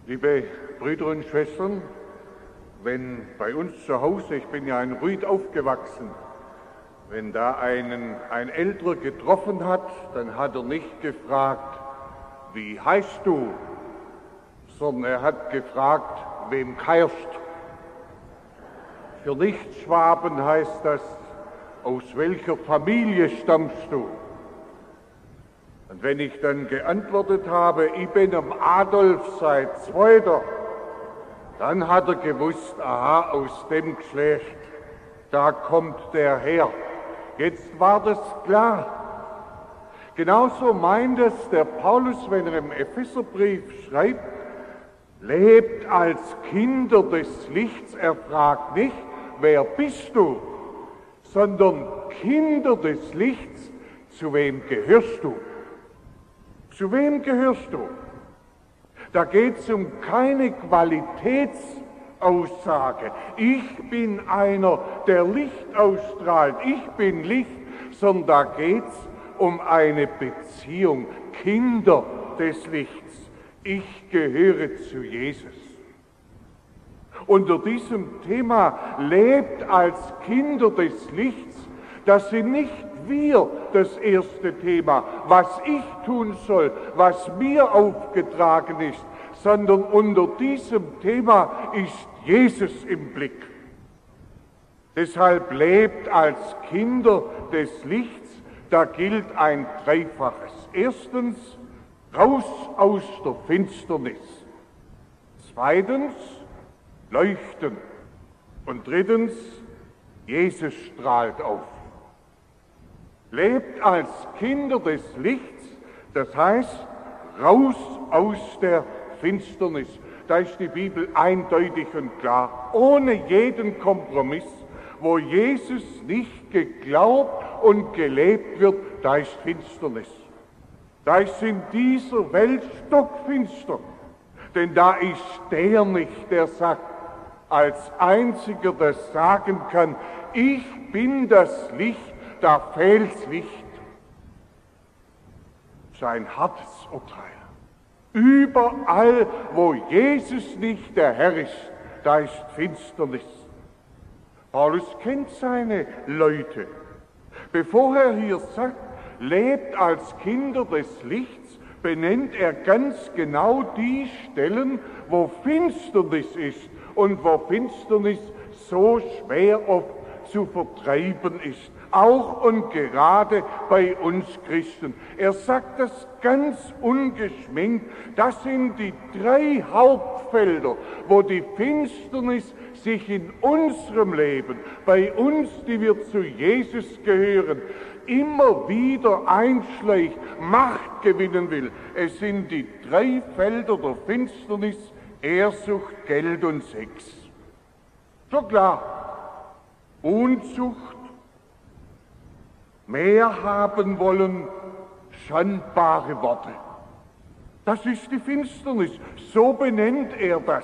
Liebe Brüder und Schwestern, wenn bei uns zu Hause, ich bin ja in Rüd aufgewachsen, wenn da ein Älterer getroffen hat, dann hat er nicht gefragt, wie heißt du, sondern er hat gefragt, wem kehrst. Für Nichtschwaben heißt das, aus welcher Familie stammst du? Und wenn ich dann geantwortet habe, ich bin am Adolf seit Zweiter, dann hat er gewusst, aha, aus dem Geschlecht, da kommt der her. Jetzt war das klar. Genauso meint es der Paulus, wenn er im Epheserbrief schreibt, lebt als Kinder des Lichts. Er fragt nicht, wer bist du, sondern Kinder des Lichts, zu wem gehörst du? Zu wem gehörst du? Da geht es um keine Qualitätsaussage. Ich bin einer, der Licht ausstrahlt. Ich bin Licht, sondern da geht es um eine Beziehung. Kinder des Lichts. Ich gehöre zu Jesus. Unter diesem Thema lebt als Kinder des Lichts, das sind nicht wir das erste Thema, was ich tun soll, was mir aufgetragen ist, sondern unter diesem Thema ist Jesus im Blick. Deshalb lebt als Kinder des Lichts, da gilt ein Dreifaches. Erstens, raus aus der Finsternis. Zweitens, leuchten. Und drittens, Jesus strahlt auf. Lebt als Kinder des Lichts, das heißt, raus aus der Finsternis. Da ist die Bibel eindeutig und klar, ohne jeden Kompromiss. Wo Jesus nicht geglaubt und gelebt wird, da ist Finsternis. Da ist in dieser Welt stockfinster. Denn da ist der nicht, der sagt, als einziger das sagen kann, ich bin das Licht, da fehlt's Licht. Sein hartes Urteil. Überall, wo Jesus nicht der Herr ist, da ist Finsternis. Paulus kennt seine Leute. Bevor er hier sagt, lebt als Kinder des Lichts, benennt er ganz genau die Stellen, wo Finsternis ist und wo Finsternis so schwer oft zu vertreiben ist. Auch und gerade bei uns Christen. Er sagt das ganz ungeschminkt. Das sind die drei Hauptfelder, wo die Finsternis sich in unserem Leben, bei uns, die wir zu Jesus gehören, immer wieder einschleicht, Macht gewinnen will. Es sind die drei Felder der Finsternis, Ehrsucht, Geld und Sex. So klar, Unzucht, mehr haben wollen, schandbare Worte. Das ist die Finsternis, so benennt er das.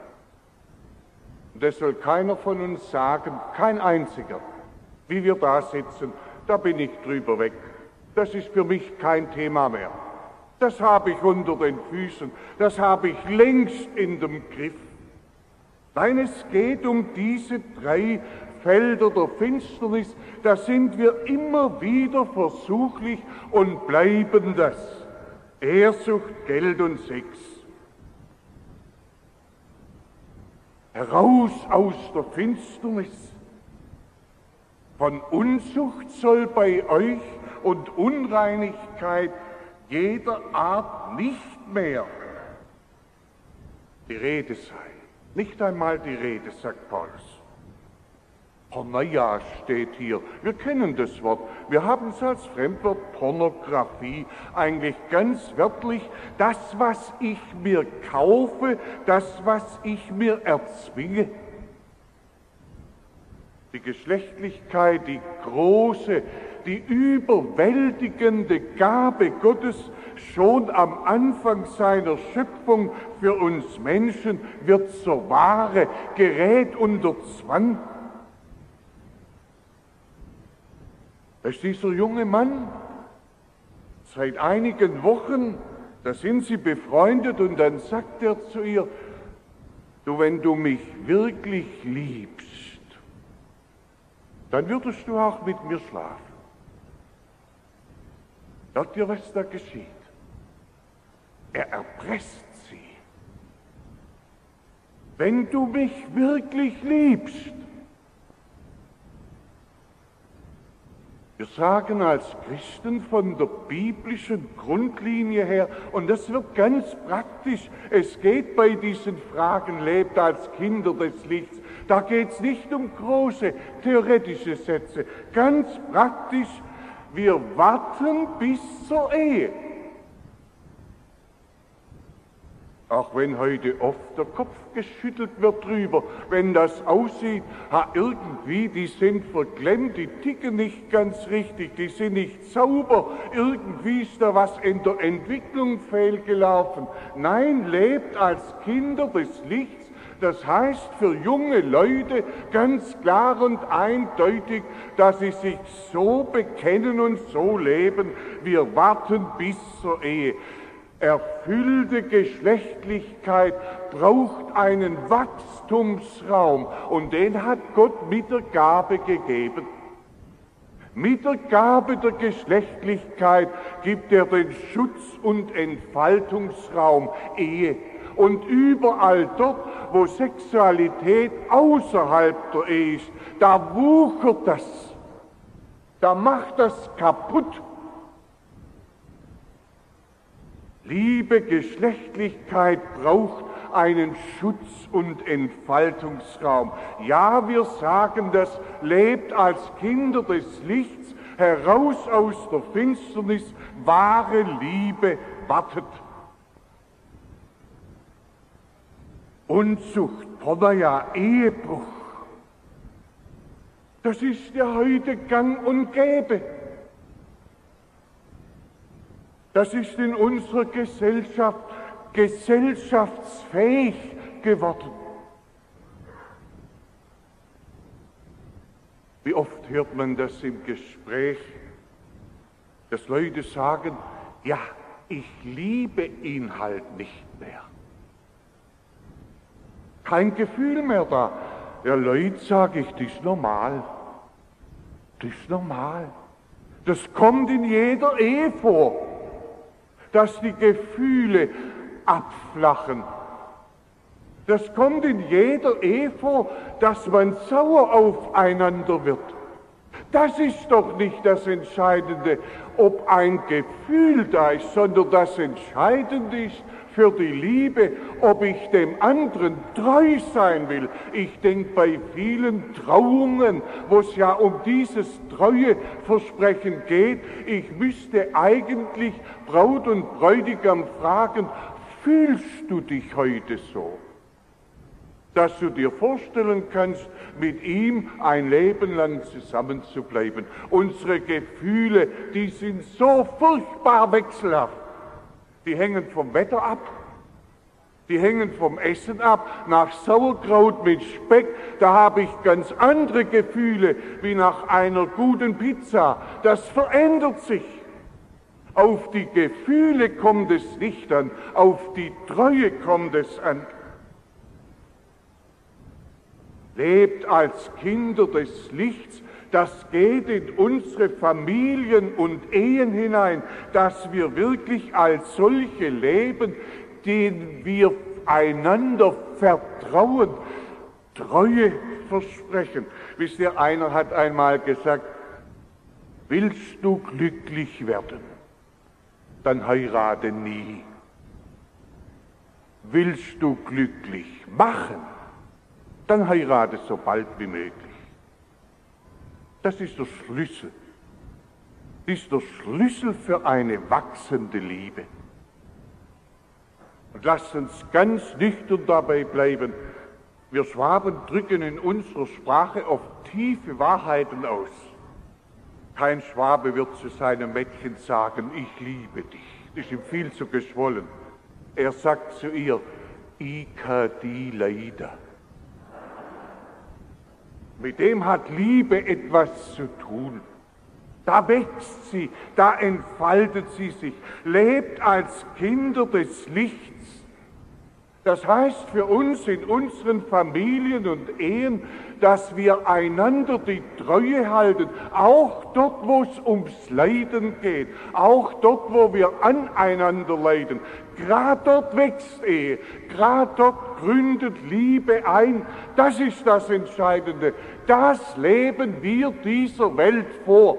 Und das soll keiner von uns sagen, kein einziger, wie wir da sitzen, da bin ich drüber weg. Das ist für mich kein Thema mehr. Das habe ich unter den Füßen, das habe ich längst in dem Griff. Nein, es geht um diese drei Felder der Finsternis, da sind wir immer wieder versuchlich und bleiben das. Ehrsucht, Geld und Sex. Heraus aus der Finsternis. Von Unzucht soll bei euch und Unreinigkeit jeder Art nicht mehr die Rede sei. Nicht einmal die Rede, sagt Paulus. Porneia steht hier. Wir kennen das Wort. Wir haben es als Fremdwort Pornografie. Eigentlich ganz wörtlich das, was ich mir kaufe, das, was ich mir erzwinge. Die Geschlechtlichkeit, die große, die überwältigende Gabe Gottes schon am Anfang seiner Schöpfung für uns Menschen wird zur Ware, gerät unter Zwang. Da ist dieser junge Mann, seit einigen Wochen Da sind sie befreundet und dann sagt er zu ihr, du, wenn du mich wirklich liebst, dann würdest du auch mit mir schlafen. Hört ihr, was da geschieht? Er erpresst sie. Wenn du mich wirklich liebst. Wir sagen als Christen von der biblischen Grundlinie her, und das wird ganz praktisch, es geht bei diesen Fragen, lebt als Kinder des Lichts, da geht es nicht um große theoretische Sätze, ganz praktisch, wir warten bis zur Ehe. Auch wenn heute oft der Kopf geschüttelt wird drüber, wenn das aussieht, irgendwie, die sind verklemmt, die ticken nicht ganz richtig, die sind nicht sauber, irgendwie ist da was in der Entwicklung fehlgelaufen. Nein, lebt als Kinder des Lichts, das heißt für junge Leute ganz klar und eindeutig, dass sie sich so bekennen und so leben, wir warten bis zur Ehe. Erfüllte Geschlechtlichkeit braucht einen Wachstumsraum und den hat Gott mit der Gabe gegeben. Mit der Gabe der Geschlechtlichkeit gibt er den Schutz- und Entfaltungsraum Ehe. Und überall dort, wo Sexualität außerhalb der Ehe ist, da wuchert das, da macht das kaputt. Liebe, Geschlechtlichkeit braucht einen Schutz- und Entfaltungsraum. Ja, wir sagen das, lebt als Kinder des Lichts, heraus aus der Finsternis, wahre Liebe wartet. Unzucht, Porneia, Ehebruch, das ist ja heute gang und gäbe. Das ist in unserer Gesellschaft gesellschaftsfähig geworden. Wie oft hört man das im Gespräch, dass Leute sagen, ja, ich liebe ihn halt nicht mehr. Kein Gefühl mehr da. Ja, Leute, sage ich, das ist normal. Das ist normal. Das kommt in jeder Ehe vor, dass die Gefühle abflachen. Das kommt in jeder Ehe vor, dass man sauer aufeinander wird. Das ist doch nicht das Entscheidende, ob ein Gefühl da ist, sondern das Entscheidende ist für die Liebe, ob ich dem anderen treu sein will. Ich denke bei vielen Trauungen, wo es ja um dieses Treueversprechen geht, ich müsste eigentlich Braut und Bräutigam fragen, fühlst du dich heute so, dass du dir vorstellen kannst, mit ihm ein Leben lang zusammenzubleiben? Unsere Gefühle, die sind so furchtbar wechselhaft. Die hängen vom Wetter ab, die hängen vom Essen ab. Nach Sauerkraut mit Speck, da habe ich ganz andere Gefühle wie nach einer guten Pizza. Das verändert sich. Auf die Gefühle kommt es nicht an, auf die Treue kommt es an. Lebt als Kinder des Lichts, das geht in unsere Familien und Ehen hinein, dass wir wirklich als solche leben, denen wir einander vertrauen, Treue versprechen. Wisst ihr, einer hat einmal gesagt, willst du glücklich werden, dann heirate nie. Willst du glücklich machen, dann heirate so bald wie möglich. Das ist der Schlüssel. Das ist der Schlüssel für eine wachsende Liebe. Und lasst uns ganz nüchtern dabei bleiben. Wir Schwaben drücken in unserer Sprache oft tiefe Wahrheiten aus. Kein Schwabe wird zu seinem Mädchen sagen, ich liebe dich. Das ist ihm viel zu geschwollen. Er sagt zu ihr, ich kann die leider. Mit dem hat Liebe etwas zu tun. Da wächst sie, da entfaltet sie sich, lebt als Kinder des Lichts. Das heißt für uns in unseren Familien und Ehen, dass wir einander die Treue halten, auch dort, wo es ums Leiden geht, auch dort, wo wir aneinander leiden. Gerade dort wächst Ehe, gerade dort gründet Liebe ein. Das ist das Entscheidende. Das leben wir dieser Welt vor.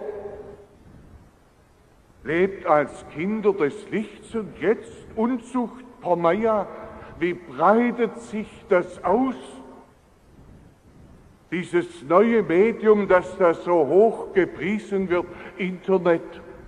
Lebt als Kinder des Lichts und jetzt Unzucht, Porneia. Wie breitet sich das aus? Dieses neue Medium, das da so hoch gepriesen wird, Internet.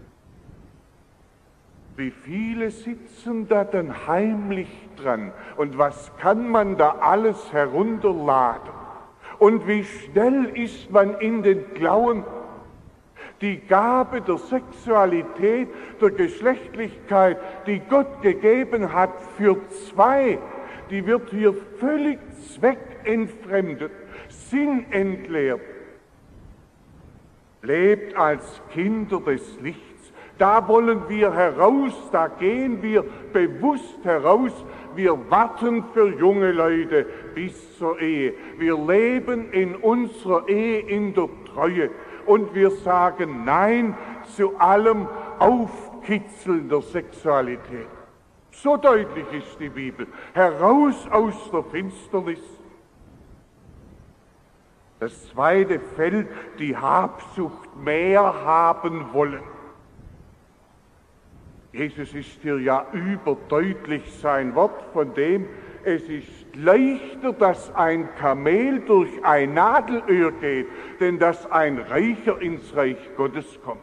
Wie viele sitzen da dann heimlich dran? Und was kann man da alles herunterladen? Und wie schnell ist man in den Klauen? Die Gabe der Sexualität, der Geschlechtlichkeit, die Gott gegeben hat für zwei, die wird hier völlig zweckentfremdet, sinnentleert. Lebt als Kinder des Lichts. Da wollen wir heraus, da gehen wir bewusst heraus. Wir warten für junge Leute bis zur Ehe. Wir leben in unserer Ehe in der Treue. Und wir sagen Nein zu allem Aufkitzeln der Sexualität. So deutlich ist die Bibel. Heraus aus der Finsternis. Das zweite Feld, die Habsucht, mehr haben wollen. Jesus ist hier ja überdeutlich sein Wort, von dem es ist leichter, dass ein Kamel durch ein Nadelöhr geht, denn dass ein Reicher ins Reich Gottes kommt.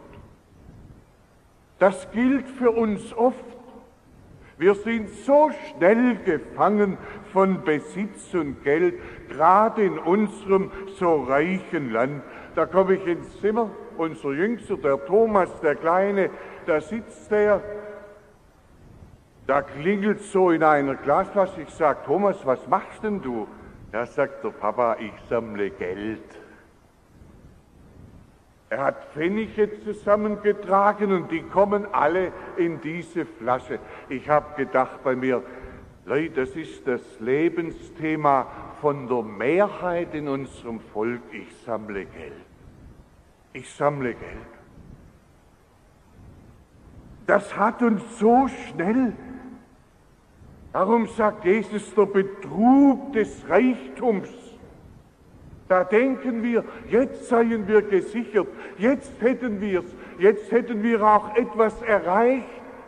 Das gilt für uns oft. Wir sind so schnell gefangen von Besitz und Geld, gerade in unserem so reichen Land. Da komme ich ins Zimmer, unser Jüngster, der Thomas, der Kleine, da sitzt er. Da klingelt so in einer Glasflasche. Ich sage, Thomas, was machst denn du? Da sagt der Papa, ich sammle Geld. Er hat Pfennige zusammengetragen und die kommen alle in diese Flasche. Ich habe gedacht bei mir, Leute, das ist das Lebensthema von der Mehrheit in unserem Volk. Ich sammle Geld. Ich sammle Geld. Das hat uns so schnell. Darum sagt Jesus, der Betrug des Reichtums. Da denken wir, jetzt seien wir gesichert, jetzt hätten wir es, jetzt hätten wir auch etwas erreicht.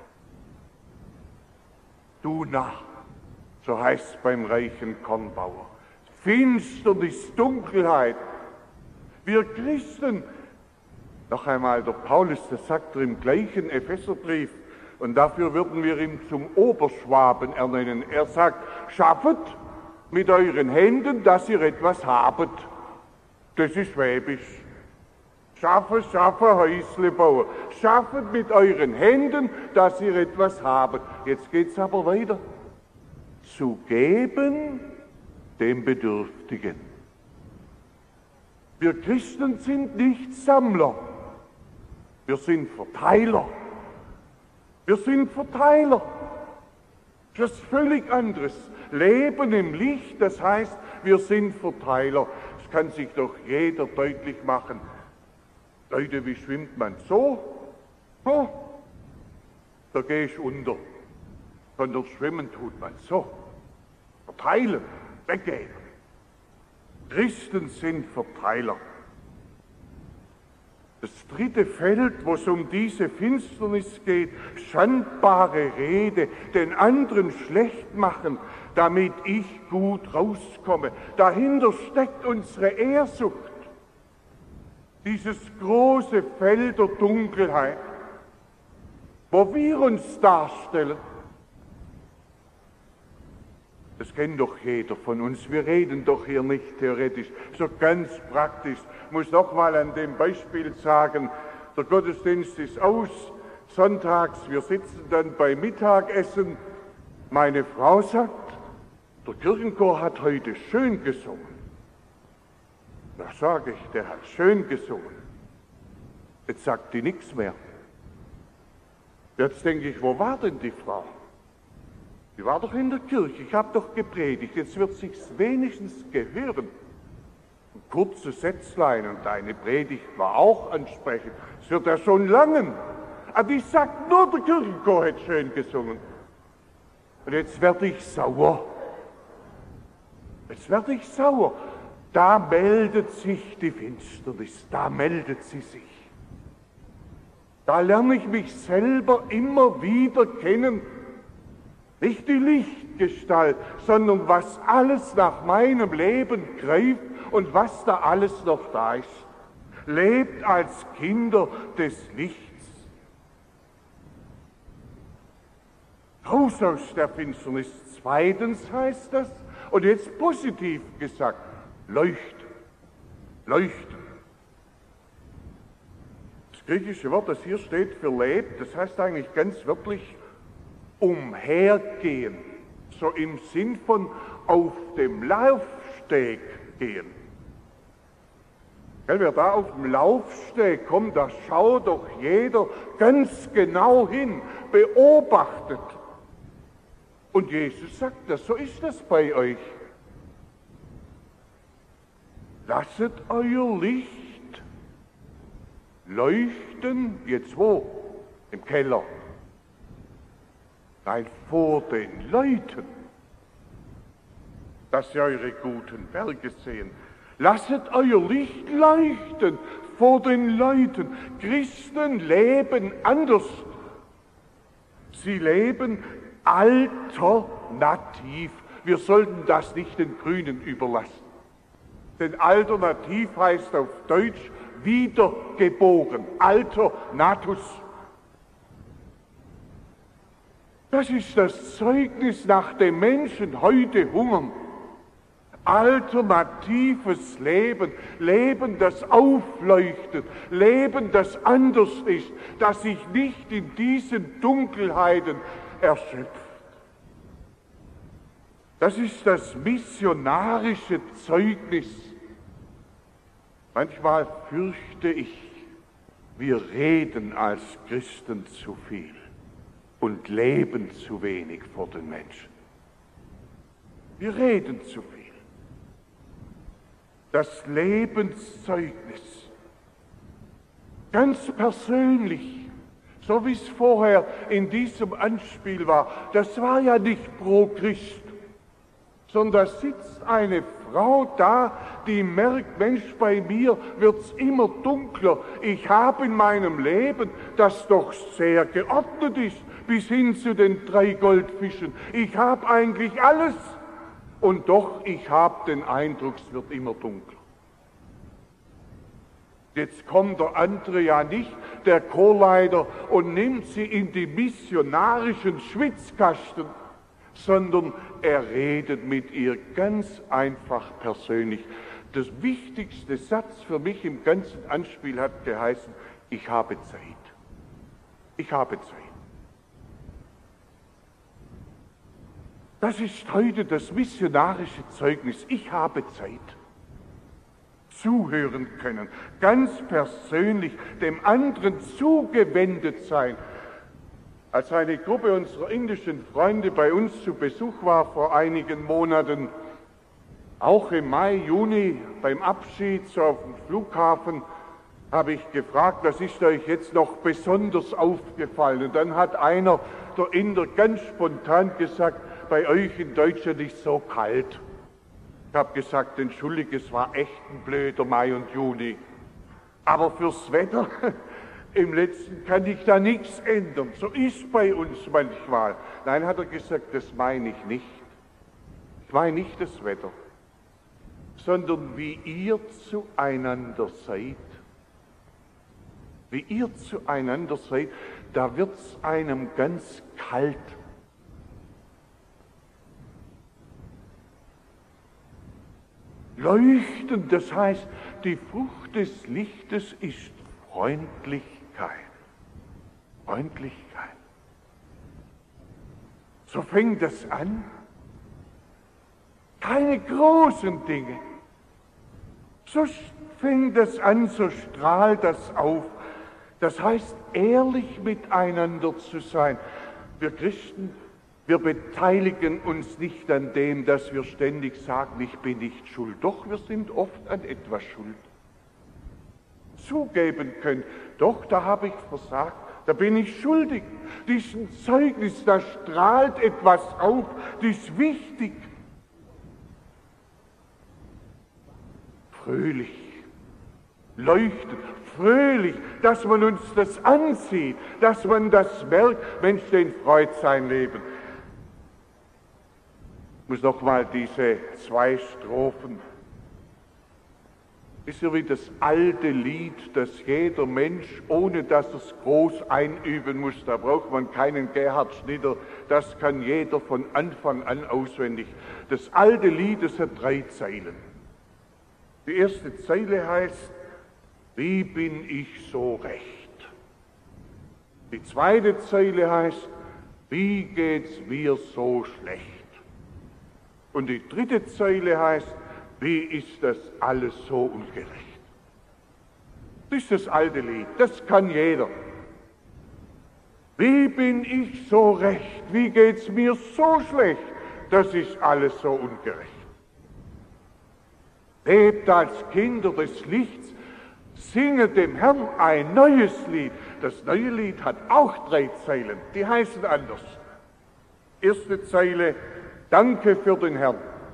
Du Narr, so heißt es beim reichen Kornbauer. Finsternis, Dunkelheit. Wir Christen, noch einmal der Paulus, das sagt er im gleichen Epheserbrief, und dafür würden wir ihn zum Oberschwaben ernennen. Er sagt, schaffet mit euren Händen, dass ihr etwas habet. Das ist schwäbisch. Schaffe, Häusle bauen. Schaffet mit euren Händen, dass ihr etwas habet. Jetzt geht's aber weiter. Zu geben dem Bedürftigen. Wir Christen sind nicht Sammler. Wir sind Verteiler. Wir sind Verteiler. Das ist völlig anderes. Leben im Licht, das heißt, wir sind Verteiler. Das kann sich doch jeder deutlich machen. Leute, wie schwimmt man so? Oh, da gehe ich unter. Sondern schwimmen tut man so. Verteilen, weggeben. Christen sind Verteiler. Das dritte Feld, wo es um diese Finsternis geht, schandbare Rede, den anderen schlecht machen, damit ich gut rauskomme. Dahinter steckt unsere Ehrsucht, dieses große Feld der Dunkelheit, wo wir uns darstellen. Das kennt doch jeder von uns. Wir reden doch hier nicht theoretisch, so ganz praktisch. Ich muss noch mal an dem Beispiel sagen, der Gottesdienst ist aus, sonntags, wir sitzen dann beim Mittagessen. Meine Frau sagt, der Kirchenchor hat heute schön gesungen. Da sage ich, der hat schön gesungen. Jetzt sagt die nichts mehr. Jetzt denke ich, wo war denn die Frau? Die war doch in der Kirche, ich habe doch gepredigt, jetzt wird sich's wenigstens gehören. Ein kurzes Sätzlein und deine Predigt war auch ansprechend. Es wird ja schon langen. Aber ich sag nur, der Kirchenchor hat schön gesungen. Und jetzt werde ich sauer. Jetzt werde ich sauer. Da meldet sich die Finsternis, da meldet sie sich. Da lerne ich mich selber immer wieder kennen. Nicht die Lichtgestalt, sondern was alles nach meinem Leben greift und was da alles noch da ist. Lebt als Kinder des Lichts. Raus aus der Finsternis. Zweitens heißt das, und jetzt positiv gesagt, leuchten. Leuchten. Das griechische Wort, das hier steht für lebt, das heißt eigentlich ganz wörtlich umhergehen. So im Sinn von auf dem Laufsteg gehen. Wer da auf dem Laufsteg kommt, da schaut doch jeder ganz genau hin, beobachtet. Und Jesus sagt das, so ist das bei euch. Lasset euer Licht leuchten, jetzt wo? Im Keller. Nein, vor den Leuten, dass sie eure guten Werke sehen. Lasset euer Licht leuchten vor den Leuten. Christen leben anders. Sie leben alternativ. Wir sollten das nicht den Grünen überlassen. Denn alternativ heißt auf Deutsch wiedergeboren. Alternatus. Das ist das Zeugnis, nach dem Menschen heute hungern. Alternatives Leben, Leben, das aufleuchtet, Leben, das anders ist, das sich nicht in diesen Dunkelheiten erschöpft. Das ist das missionarische Zeugnis. Manchmal fürchte ich, wir reden als Christen zu viel und leben zu wenig vor den Menschen. Wir reden zu viel. Das Lebenszeugnis, ganz persönlich, so wie es vorher in diesem Anspiel war, das war ja nicht pro Christ, sondern da sitzt eine Frau da, die merkt, Mensch, bei mir wird's immer dunkler. Ich habe in meinem Leben, das doch sehr geordnet ist, bis hin zu den 3 Goldfischen. Ich habe eigentlich alles. Und doch, ich habe den Eindruck, es wird immer dunkler. Jetzt kommt der andere ja nicht, der Chorleiter, und nimmt sie in die missionarischen Schwitzkasten, sondern er redet mit ihr ganz einfach persönlich. Das wichtigste Satz für mich im ganzen Anspiel hat geheißen, ich habe Zeit. Ich habe Zeit. Das ist heute das missionarische Zeugnis. Ich habe Zeit. Zuhören können, ganz persönlich dem anderen zugewendet sein. Als eine Gruppe unserer indischen Freunde bei uns zu Besuch war vor einigen Monaten, auch im Mai, Juni, beim Abschied so auf dem Flughafen, habe ich gefragt, was ist euch jetzt noch besonders aufgefallen? Und dann hat einer, der Inder, ganz spontan gesagt, bei euch in Deutschland ist so kalt. Ich habe gesagt, entschuldige, es war echt ein blöder Mai und Juni. Aber fürs Wetter im Letzten kann ich da nichts ändern. So ist bei uns manchmal. Nein, hat er gesagt, das meine ich nicht. Ich meine nicht das Wetter, sondern wie ihr zueinander seid. Wie ihr zueinander seid, da wird's einem ganz kalt. Leuchten, das heißt, die Frucht des Lichtes ist Freundlichkeit. Freundlichkeit. So fängt das an. Keine großen Dinge. So fängt das an, so strahlt das auf. Das heißt, ehrlich miteinander zu sein. Wir Christen, wir beteiligen uns nicht an dem, dass wir ständig sagen, ich bin nicht schuld. Doch, wir sind oft an etwas schuld. Zugeben können, doch, da habe ich versagt, da bin ich schuldig. Diesen Zeugnis, da strahlt etwas auf, das ist wichtig. Fröhlich, leuchtend, fröhlich, dass man uns das ansieht, dass man das merkt, Mensch, den freut sein Leben. Ich muss noch mal diese 2 Strophen. Ist ja wie das alte Lied, das jeder Mensch, ohne dass er es groß einüben muss, da braucht man keinen Gerhard Schnitter, das kann jeder von Anfang an auswendig. Das alte Lied, das hat 3 Zeilen. Die erste Zeile heißt, wie bin ich so recht? Die zweite Zeile heißt, wie geht's mir so schlecht? Und die dritte Zeile heißt, wie ist das alles so ungerecht? Das ist das alte Lied, das kann jeder. Wie bin ich so recht? Wie geht's mir so schlecht? Das ist alles so ungerecht. Lebt als Kinder des Lichts, singet dem Herrn ein neues Lied. Das neue Lied hat auch 3 Zeilen, die heißen anders. Erste Zeile, danke für den Herrn.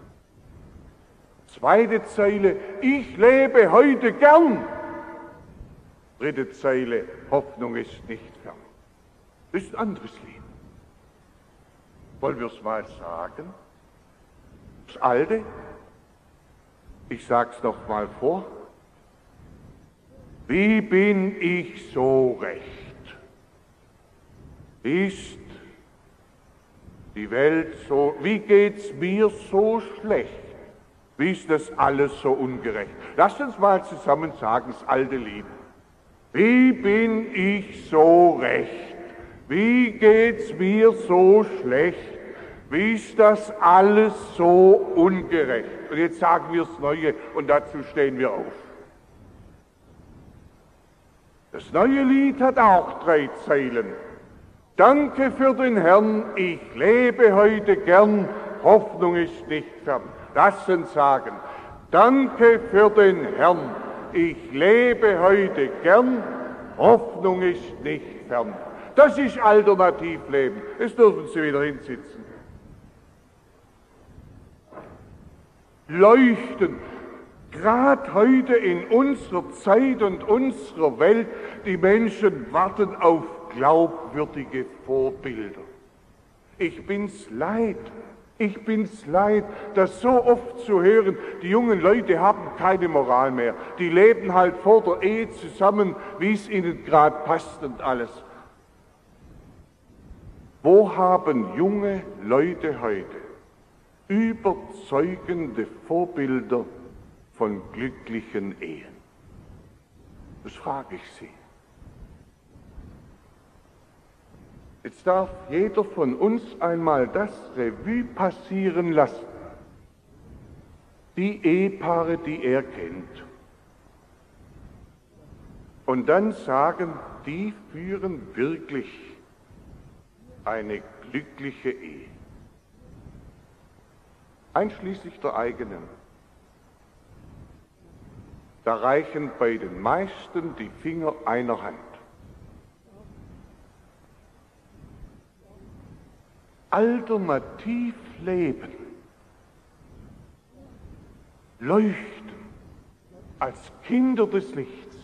Zweite Zeile, ich lebe heute gern. Dritte Zeile, Hoffnung ist nicht fern. Das ist ein anderes Lied. Wollen wir es mal sagen? Das alte, ich sage es noch mal vor. Wie bin ich so recht? Ist die Welt so, wie geht's mir so schlecht? Wie ist das alles so ungerecht? Lasst uns mal zusammen sagen, das alte Lied. Wie bin ich so recht? Wie geht's mir so schlecht? Wie ist das alles so ungerecht? Und jetzt sagen wir das Neue und dazu stehen wir auf. Das neue Lied hat auch 3 Zeilen. Danke für den Herrn, ich lebe heute gern, Hoffnung ist nicht fern. Lass uns sagen, danke für den Herrn, ich lebe heute gern, Hoffnung ist nicht fern. Das ist Alternativleben, jetzt dürfen Sie wieder hinsitzen. Leuchten, gerade heute in unserer Zeit und unserer Welt, die Menschen warten auf glaubwürdige Vorbilder. Ich bin's leid, das so oft zu hören, die jungen Leute haben keine Moral mehr. Die leben halt vor der Ehe zusammen, wie es ihnen gerade passt und alles. Wo haben junge Leute heute überzeugende Vorbilder von glücklichen Ehen? Das frage ich Sie. Jetzt darf jeder von uns einmal das Revue passieren lassen. Die Ehepaare, die er kennt. Und dann sagen, die führen wirklich eine glückliche Ehe. Einschließlich der eigenen. Da reichen bei den meisten die Finger einer Hand. Alternativ leben, leuchten als Kinder des Lichts.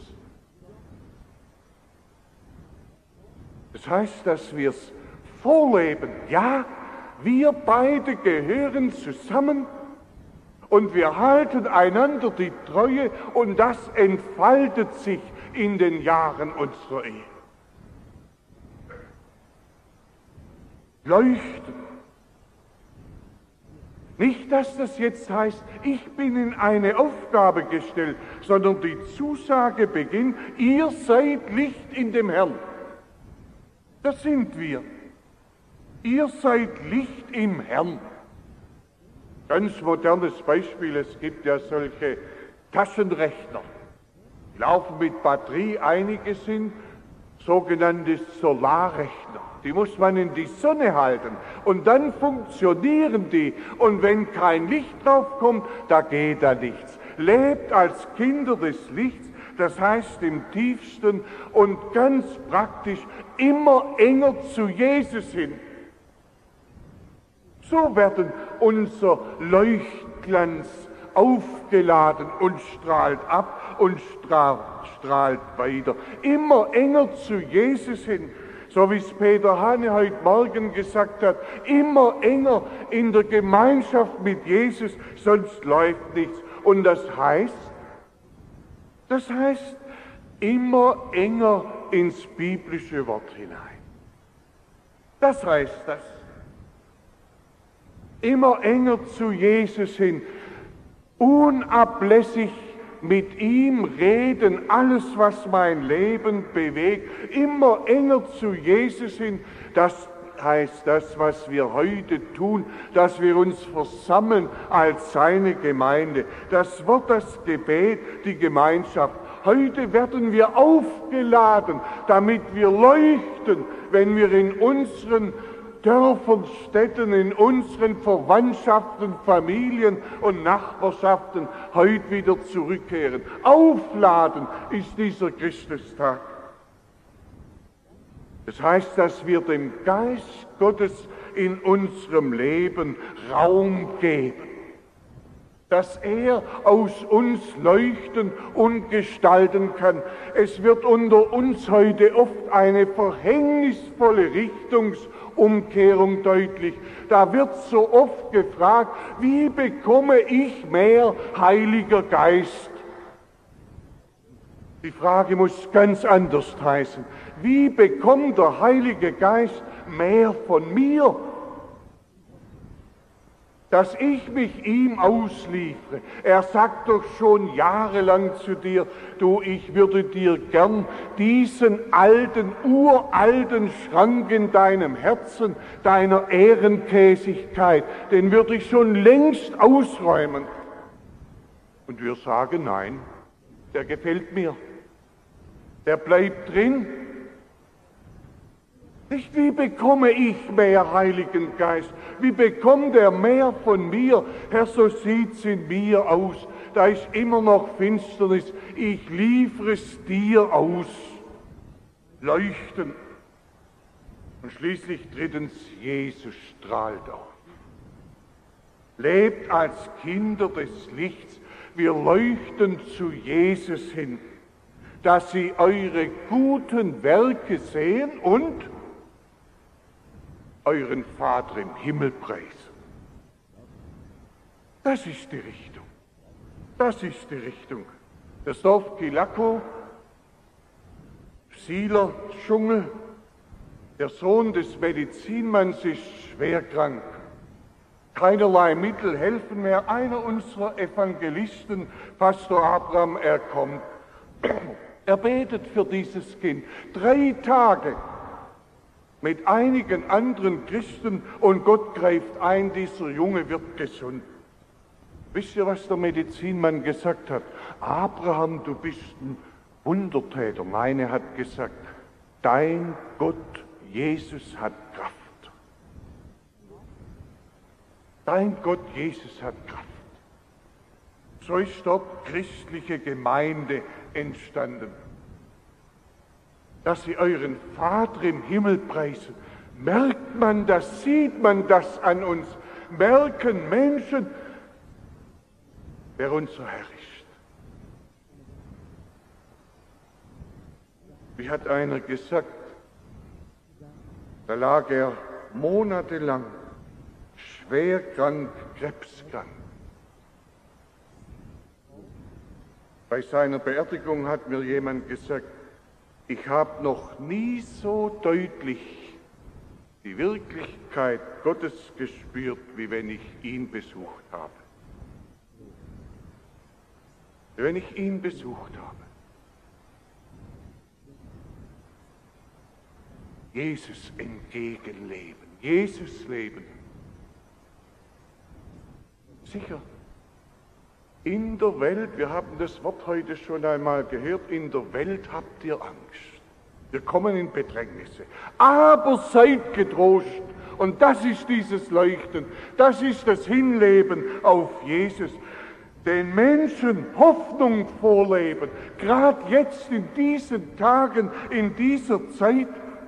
Das heißt, dass wir es vorleben. Ja, wir beide gehören zusammen und wir halten einander die Treue und das entfaltet sich in den Jahren unserer Ehe. Leuchten. Nicht, dass das jetzt heißt, ich bin in eine Aufgabe gestellt, sondern die Zusage beginnt, ihr seid Licht in dem Herrn. Das sind wir. Ihr seid Licht im Herrn. Ganz modernes Beispiel, es gibt ja solche Taschenrechner. Die laufen mit Batterie, einige sind sogenannte Solarrechner. Die muss man in die Sonne halten und dann funktionieren die. Und wenn kein Licht drauf kommt, da geht da nichts. Lebt als Kinder des Lichts, das heißt im tiefsten und ganz praktisch immer enger zu Jesus hin. So werden unser Leuchtglanz aufgeladen und strahlt ab und strahlt weiter. Immer enger zu Jesus hin. So wie es Peter Hane heute Morgen gesagt hat, immer enger in der Gemeinschaft mit Jesus, sonst läuft nichts. Und das heißt immer enger ins biblische Wort hinein. Das heißt das. Immer enger zu Jesus hin, unablässig mit ihm reden, alles, was mein Leben bewegt, immer enger zu Jesus hin. Das heißt das, was wir heute tun, dass wir uns versammeln als seine Gemeinde. Das Wort, das Gebet, die Gemeinschaft. Heute werden wir aufgeladen, damit wir leuchten, wenn wir in unseren Dörfern, Städten, in unseren Verwandtschaften, Familien und Nachbarschaften heute wieder zurückkehren. Aufladen ist dieser Christustag. Das heißt, dass wir dem Geist Gottes in unserem Leben Raum geben, dass er aus uns leuchten und gestalten kann. Es wird unter uns heute oft eine verhängnisvolle Richtungsumkehrung deutlich. Da wird so oft gefragt, wie bekomme ich mehr Heiliger Geist? Die Frage muss ganz anders heißen. Wie bekommt der Heilige Geist mehr von mir? Dass ich mich ihm ausliefere. Er sagt doch schon jahrelang zu dir, du, ich würde dir gern diesen uralten Schrank in deinem Herzen, deiner Ehrenkäsigkeit, den würde ich schon längst ausräumen. Und wir sagen, nein, der gefällt mir. Der bleibt drin. Nicht, wie bekomme ich mehr Heiligen Geist? Wie bekommt er mehr von mir? Herr, so sieht's in mir aus. Da ist immer noch Finsternis. Ich liefere es dir aus. Leuchten. Und schließlich drittens, Jesus strahlt auf. Lebt als Kinder des Lichts. Wir leuchten zu Jesus hin, dass sie eure guten Werke sehen und euren Vater im Himmel preisen. Das ist die Richtung. Das ist die Richtung. Das Dorf Kilako, Sieler Dschungel, der Sohn des Medizinmanns ist schwer krank. Keinerlei Mittel helfen mehr. Einer unserer Evangelisten, Pastor Abraham, er kommt. Er betet für dieses Kind 3 Tage mit einigen anderen Christen und Gott greift ein, dieser Junge wird gesund. Wisst ihr, was der Medizinmann gesagt hat? Abraham, du bist ein Wundertäter. Nein, er hat gesagt, dein Gott, Jesus, hat Kraft. Dein Gott, Jesus, hat Kraft. So ist dort christliche Gemeinde entstanden. Dass sie euren Vater im Himmel preisen. Merkt man das, sieht man das an uns? Merken Menschen, wer unser Herr ist? Wie hat einer gesagt, da lag er monatelang schwer krank, krebskrank. Bei seiner Beerdigung hat mir jemand gesagt, ich habe noch nie so deutlich die Wirklichkeit Gottes gespürt, wie wenn ich ihn besucht habe. Wenn ich ihn besucht habe. Jesus entgegenleben, Jesus leben. Sicher. In der Welt, wir haben das Wort heute schon einmal gehört, in der Welt habt ihr Angst. Wir kommen in Bedrängnisse. Aber seid getrost. Und das ist dieses Leuchten. Das ist das Hinleben auf Jesus. Den Menschen Hoffnung vorleben. Gerade jetzt in diesen Tagen, in dieser Zeit.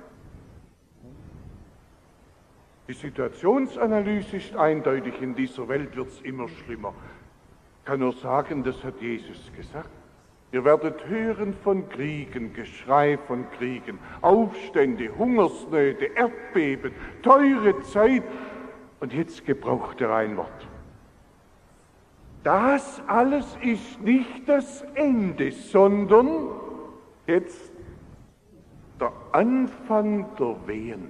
Die Situationsanalyse ist eindeutig. In dieser Welt wird es immer schlimmer. Ich kann nur sagen, das hat Jesus gesagt. Ihr werdet hören von Kriegen, Geschrei von Kriegen, Aufstände, Hungersnöte, Erdbeben, teure Zeit. Und jetzt gebraucht er ein Wort. Das alles ist nicht das Ende, sondern jetzt der Anfang der Wehen.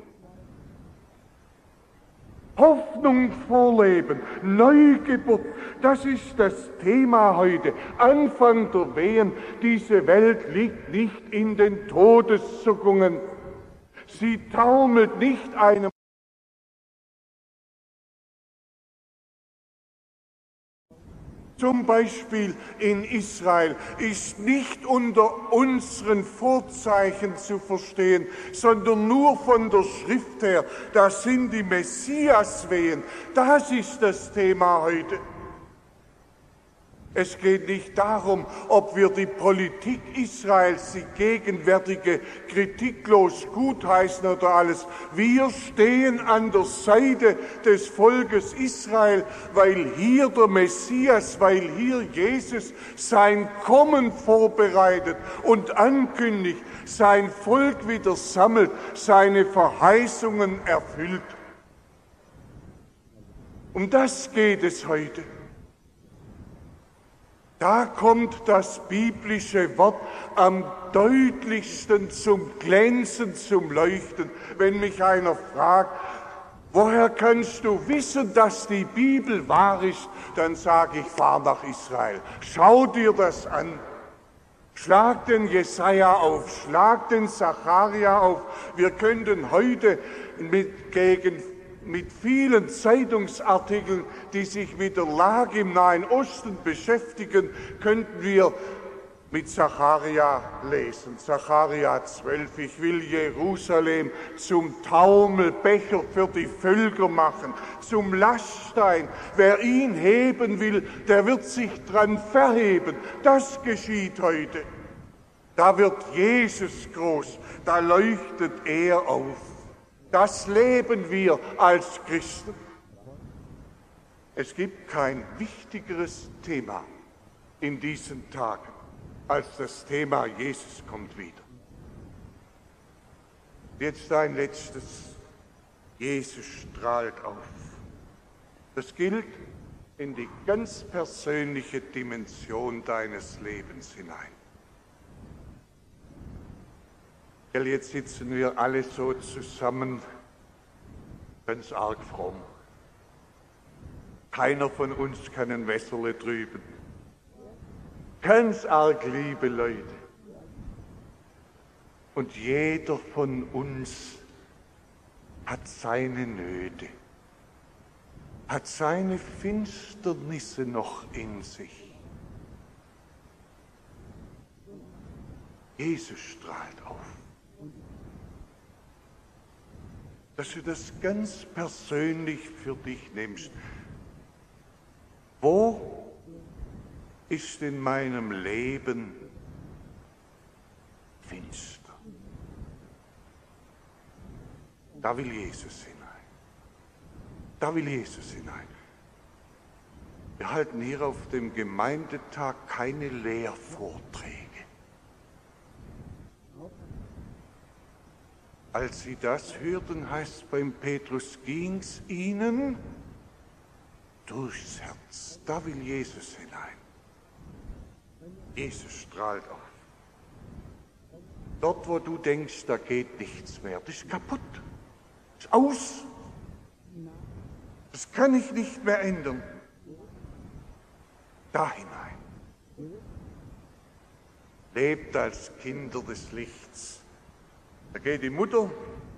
Hoffnung vorleben, Neugeburt, das ist das Thema heute. Anfang der Wehen, diese Welt liegt nicht in den Todeszuckungen. Sie taumelt nicht einem Zum Beispiel in Israel ist nicht unter unseren Vorzeichen zu verstehen, sondern nur von der Schrift her. Das sind die Messiaswehen. Das ist das Thema heute. Es geht nicht darum, ob wir die Politik Israels, die gegenwärtige, kritiklos gutheißen oder alles. Wir stehen an der Seite des Volkes Israel, weil hier der Messias, weil hier Jesus sein Kommen vorbereitet und ankündigt, sein Volk wieder sammelt, seine Verheißungen erfüllt. Um das geht es heute. Da kommt das biblische Wort am deutlichsten zum Glänzen, zum Leuchten. Wenn mich einer fragt, woher kannst du wissen, dass die Bibel wahr ist, dann sage ich, fahr nach Israel. Schau dir das an. Schlag den Jesaja auf, schlag den Zacharia auf. Wir könnten heute mit vielen Zeitungsartikeln, die sich mit der Lage im Nahen Osten beschäftigen, könnten wir mit Zacharia lesen. Zacharia 12, ich will Jerusalem zum Taumelbecher für die Völker machen, zum Laststein. Wer ihn heben will, der wird sich dran verheben. Das geschieht heute. Da wird Jesus groß, da leuchtet er auf. Das leben wir als Christen. Es gibt kein wichtigeres Thema in diesen Tagen als das Thema Jesus kommt wieder. Jetzt ein letztes. Jesus strahlt auf. Das gilt in die ganz persönliche Dimension deines Lebens hinein. Jetzt sitzen wir alle so zusammen, ganz arg fromm. Keiner von uns kann ein Wässerle trüben. Ganz arg liebe Leute. Und jeder von uns hat seine Nöte, hat seine Finsternisse noch in sich. Jesus strahlt auf. Dass du das ganz persönlich für dich nimmst. Wo ist in meinem Leben finster? Da will Jesus hinein. Da will Jesus hinein. Wir halten hier auf dem Gemeindetag keine Lehrvorträge. Als sie das hörten, heißt es beim Petrus, ging's ihnen durchs Herz. Da will Jesus hinein. Jesus strahlt auf. Dort, wo du denkst, da geht nichts mehr, das ist kaputt, das ist aus. Das kann ich nicht mehr ändern. Da hinein. Lebt als Kinder des Lichts. Da geht die Mutter,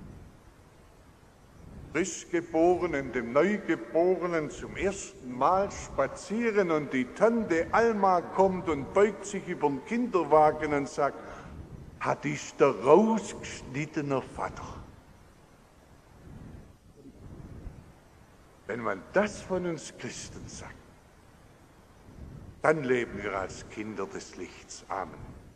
Frischgeborenen, dem Neugeborenen zum ersten Mal spazieren und die Tante Alma kommt und beugt sich über den Kinderwagen und sagt, hat, ist der rausgeschnittene Vater. Wenn man das von uns Christen sagt, dann leben wir als Kinder des Lichts. Amen.